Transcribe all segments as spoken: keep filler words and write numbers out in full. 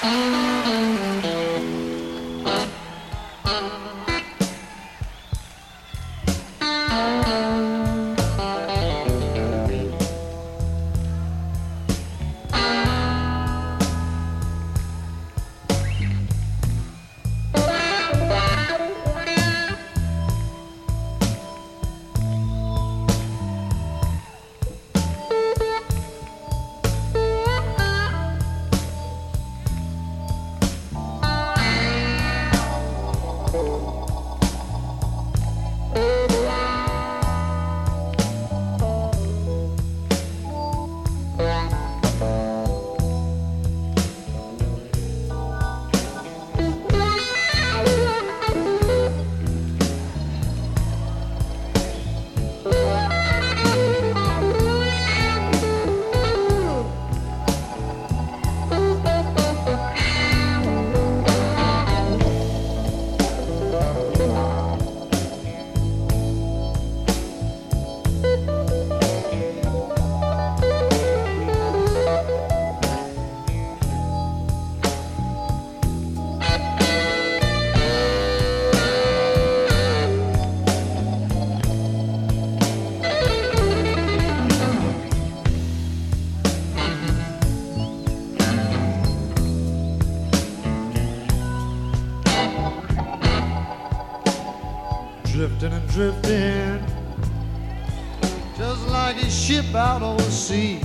Drifting and drifting, just like a ship out on the sea.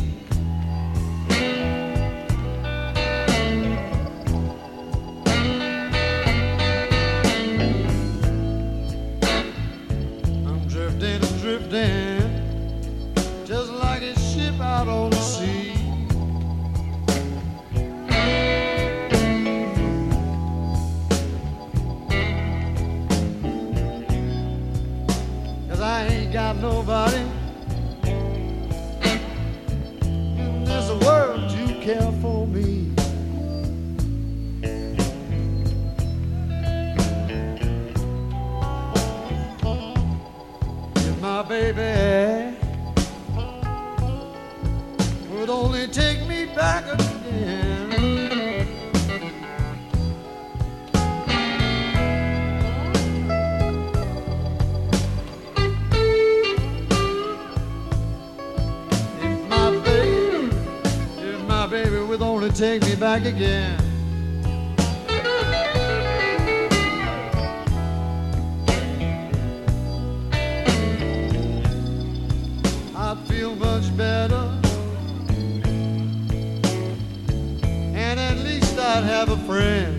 I'm drifting and drifting, just like a ship out on the sea. I ain't got nobody in this world to care for me. If my baby would only take me back again. Baby, would only take me back again. I'd feel much better, and at least I'd have a friend.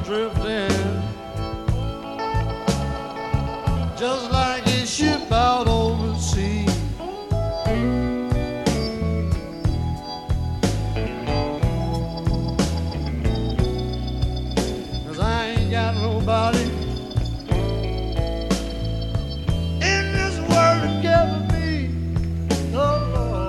drifting, just like a ship out over the sea. Cause I ain't got nobody in this world to care for me. Oh Lord.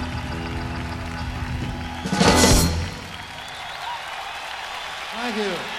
Thank you.